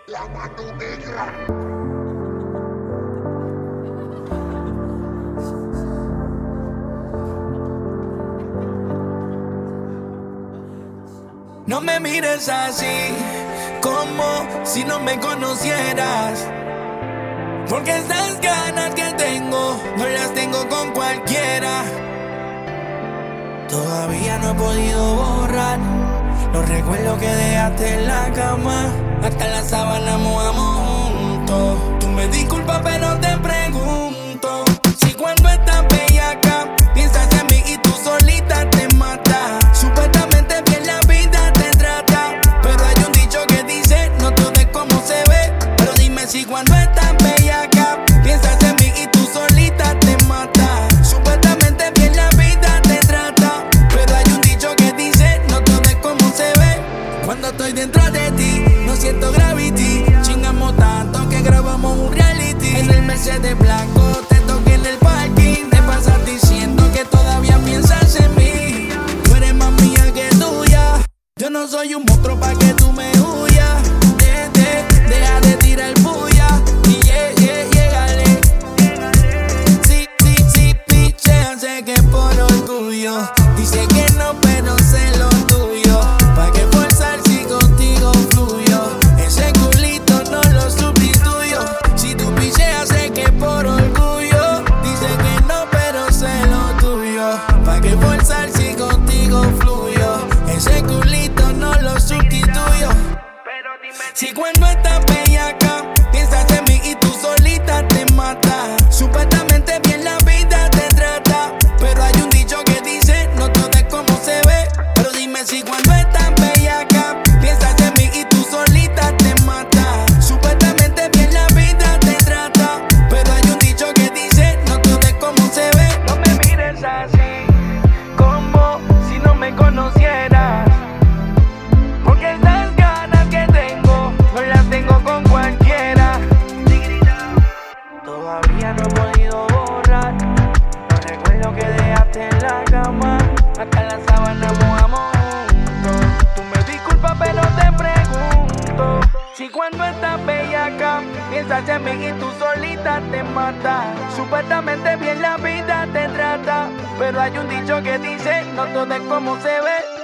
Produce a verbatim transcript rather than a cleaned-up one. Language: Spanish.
La mano negra. No me mires así, como si no me conocieras. Porque estas ganas que tengo, no las tengo con cualquiera. Todavía no he podido borrar los recuerdos que dejaste en la cama. Hasta la sábana mojamos juntos. Tú me disculpas pero te pregunto si cuando estás bellaca piensas en mí y tú solita te matas. Supuestamente bien la vida te trata, pero hay un dicho que dice no todo es como se ve. Pero dime si cuando estás bellaca piensas en mí y tú solita te matas. Supuestamente bien la vida te trata, pero hay un dicho que dice no todo es como se ve. Cuando estoy dentro de ti no siento gravity. Chingamos tanto que grabamos un reality. En el Mercedes blanco te toqué en el parking. Te pasas diciendo que todavía piensas en mí. Tú eres más mía que tuya. Yo no soy un monstruo pa' que tú me huyas. De, de, deja de tirar bulla. Y yeah, yeah, llégale. Sí, sí, sí, pichea, sé que por orgullo. Dice que no, pero sé lo tuyo. Pa' que forzar si contigo fluyo. Ese culito no lo sustituyo. Si tú picheas, sé que por orgullo. Dice que no, pero sé lo tuyo. Pa' que forzar si contigo fluyo. Ese culito no lo sustituyo. Si cuando estás bellaca piensas en mí y tú solita te matas. Supuestamente bien la vida te trata, pero hay un dicho que dice no todo es como se ve. Pero dime si cuando estás bellaca piensas en mí y tú solita te matas. Supuestamente bien la vida te trata, pero hay un dicho que dice no todo es como se ve. No me mires así, como si no me conocieras. Porque estas ganas que tengo, no las tengo con cualquiera. Todavía no he podido borrar los recuerdos que dejaste en la cama. Hasta la sábana mojamos juntos. Tú me disculpas pero te pregunto si cuando estás bellaca piensas en mí y tú solita te matas. Supuestamente bien la vida te trata, pero hay un dicho que dice no todo es como se ve.